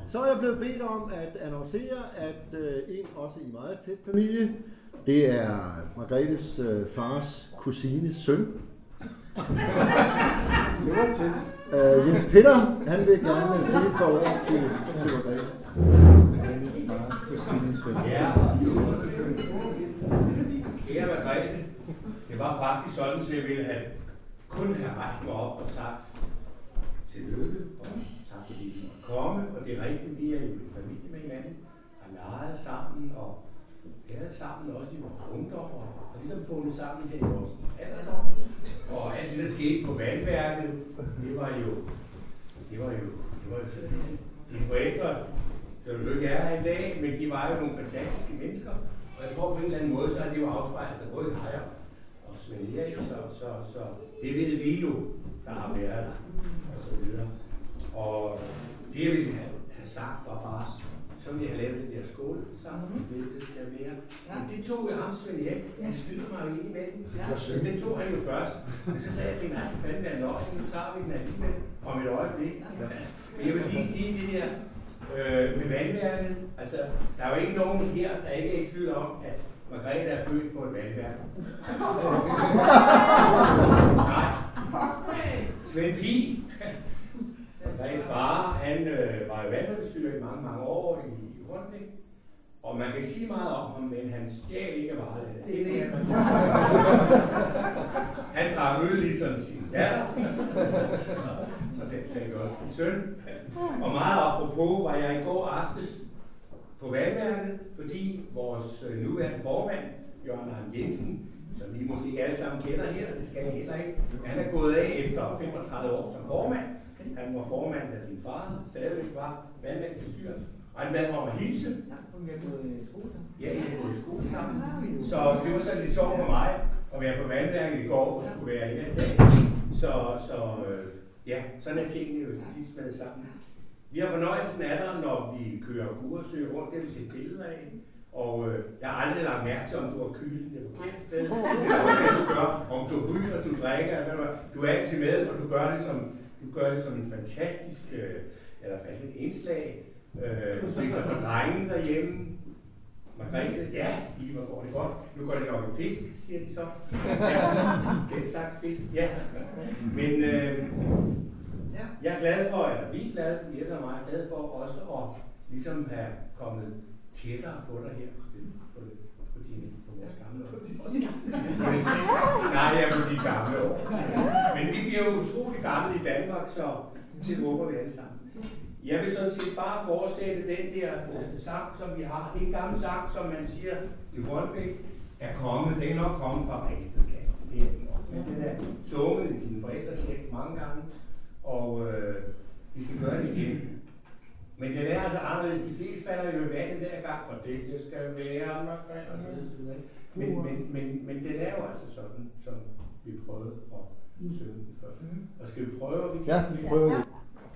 Så er jeg blevet bedt om at annoncere, at en også i meget tæt familie, det er Margrethes fars kusines søn. Det var tæt. Jens Peter, han vil gerne sige et par ord til Margrethe. Margrethes fars kusines søn. Ja. Kære Margrethe, det var faktisk sådan, at jeg ville kun have rejst mig op og sagt tillykke, og tak fordi du måtte komme, og det er rigtigt, vi er jo i familie med hinanden, har leget sammen, og været sammen også i vores ungdom, og ligesom fundet sammen her i vores alderdom. Og alt det, der skete på vandværket, det var jo sådan, dine forældre, som jo ikke er her i dag, men de var jo nogle fantastiske mennesker, og jeg tror på en eller anden måde, så har det jo afspejlet sig både i dig og Svend Erik, så det ved vi jo, der har været der, og så videre. Og det jeg ville have sagt var bare, så ville jeg have lavet den der skål sammen, det skal være. Men det tog jo ham, Svend Erik, han skyder mig jo ind imellem. Den tog han jo først. Og så sagde jeg til mig, at fanden være nok, nu tager vi den alligevel om et øjeblik. Men jeg vil lige sige det der med vandværket. Altså, der er jo ikke nogen her, der ikke er i tvivl om, at Margrethe er født på et vandværk. Nej. Svend Pig, Margrethes far, han var jo vandværksstyrer i mange år i Hornbæk. Og man kan sige meget om ham, men han stjal ikke varelet. Det er det, han drak øl ligesom sin datter. Og den sagde også sin søn. Og meget apropos var jeg i går aftes på vandværket, fordi vores nuværende formand, Jørgen Arne Jensen, som vi måske ikke alle sammen kender her, det skal jeg heller ikke, han er gået af efter 35 år som formand. Han var formand af din far, stadigvæk var vandværksstyrer. Og han bad mig om at hilse. Vi har gået i skole sammen. Ja, vi har gået i skole sammen. Så det var sådan lidt sjovt for mig at være på vandværket i går og skulle være her i dag. Ja, sådan er tingene jo tit smadet sammen. Vi har fornøjelsen af dig, når vi kører Guresø rundt, det har vi set billeder af. Og jeg har aldrig lagt mærke til, om du har kysen det forkerte sted. Eller hvad du gør, om du ryger, du drikker. Du er altid med, og du gør det som en fantastisk, eller faktisk et indslag. Spiller for drengen derhjemme. Margrethe, ja, hvor går det godt. Nu går det nok en fisk, siger de så. Ja, den slags fisk, ja. Men jeg er glad for, eller vi er glade, Jette og mig er glade for også at ligesom have kommet tættere på dig her på vores gamle år. Nej, jeg er på de gamle år. Men vi bliver jo utrolig gamle i Danmark, så det håber vi alle sammen. Jeg vil sådan set bare fortsætte den der sang, som vi har. Det er en gammel sang, som man siger i Hornbæk er kommet. Den er nok kommet fra Ristedkanten. Det er den nok. Men den er sunget i dine forældres hjem mange gange. Og vi skal gøre det igen. Men den er altså anderledes. De fleste falder jo i vandet hver gang, for det skal være Margrethe og så videre. Men den er jo altså sådan, som vi prøvede at synge den før. Og skal vi prøve? Ja, vi prøver det.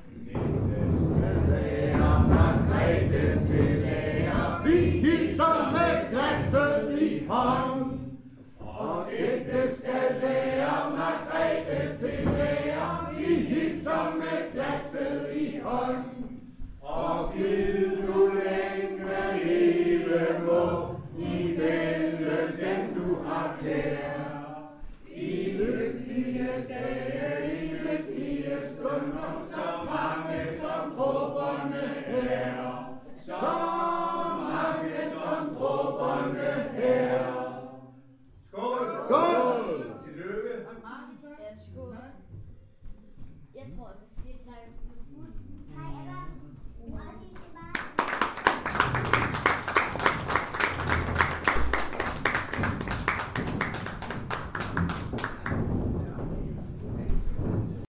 Margrethe til ære, vi hilser med glasset i hånd. Og dette skal være Margrethe til ære, vi hilser med glasset i hånd. Og Gud du længe leve må, i vælge den du har kær. I lykkelige dage, i lykkelige stunder, så mange som dråberne her. Så mange som dråberne her. Skål! Skål! Tillykke! Ja, skål. Jeg tror, det er